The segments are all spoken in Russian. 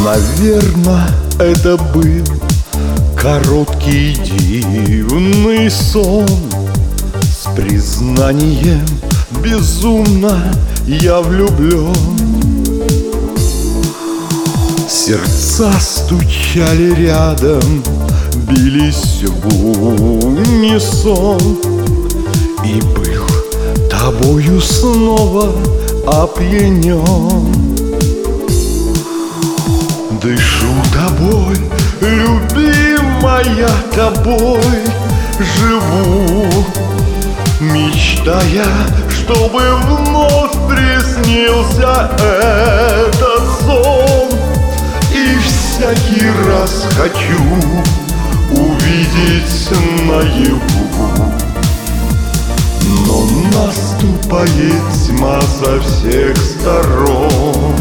Наверно, это был короткий дивный сон. С признанием безумно я влюблен. Сердца стучали рядом, бились в унисон. И был тобою снова опьянен. Дышу тобой, любимая, тобой живу, мечтая, чтобы вновь приснился этот сон. И всякий раз хочу увидеть наяву, но наступает тьма со всех сторон.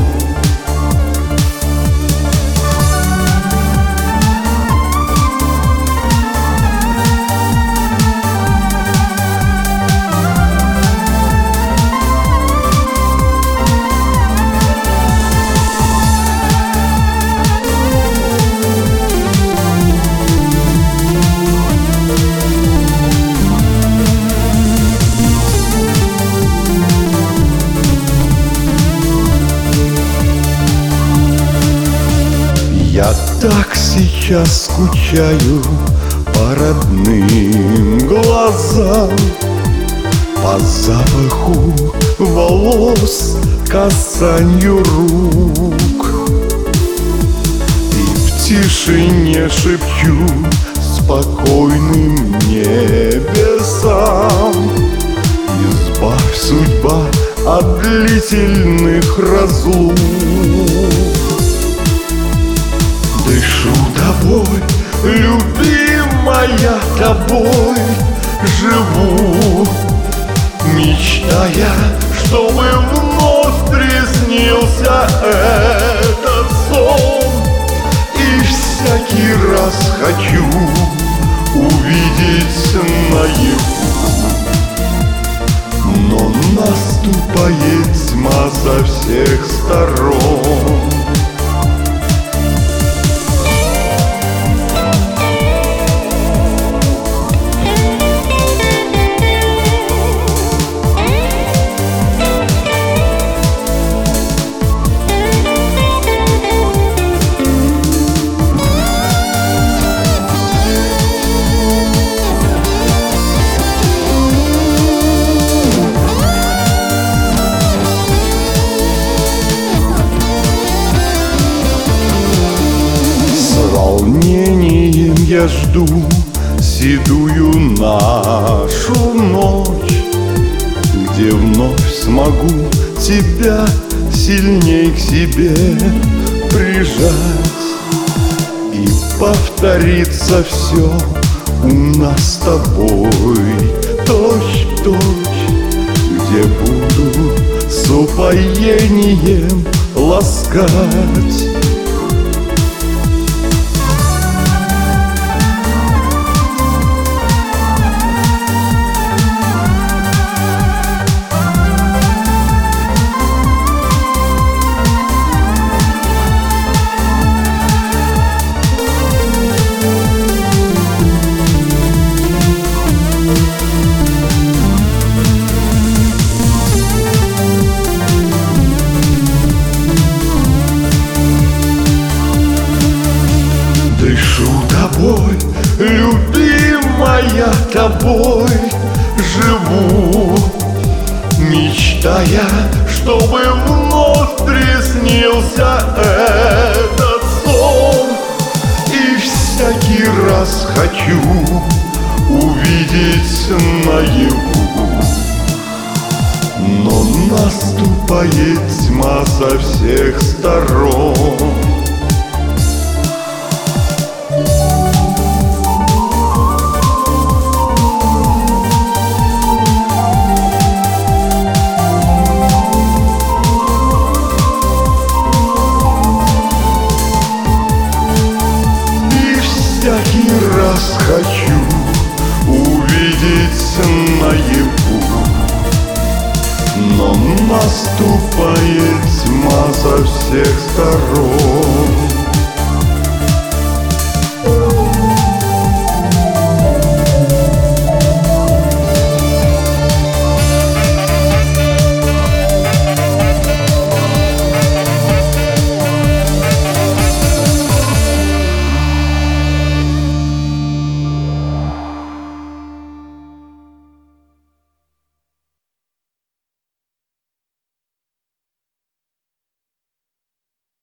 Я так сейчас скучаю по родным глазам, по запаху волос, касанию рук. И в тишине шепчу спокойным небесам: избавь, судьба, от длительных разлук. Дышу тобой, любимая, тобой живу, мечтая, чтобы вновь приснился этот сон. И всякий раз хочу увидеть наяву, но наступает тьма со всех сторон. Волнением я жду седую нашу ночь, где вновь смогу тебя сильней к себе прижать. И повторится все у нас с тобой точь-в-точь, где буду с упоением ласкать. Дышу тобой, любимая, тобой живу, мечтая, чтобы вновь приснился этот сон. И всякий раз хочу увидеть наяву, но наступает тьма со всех сторон.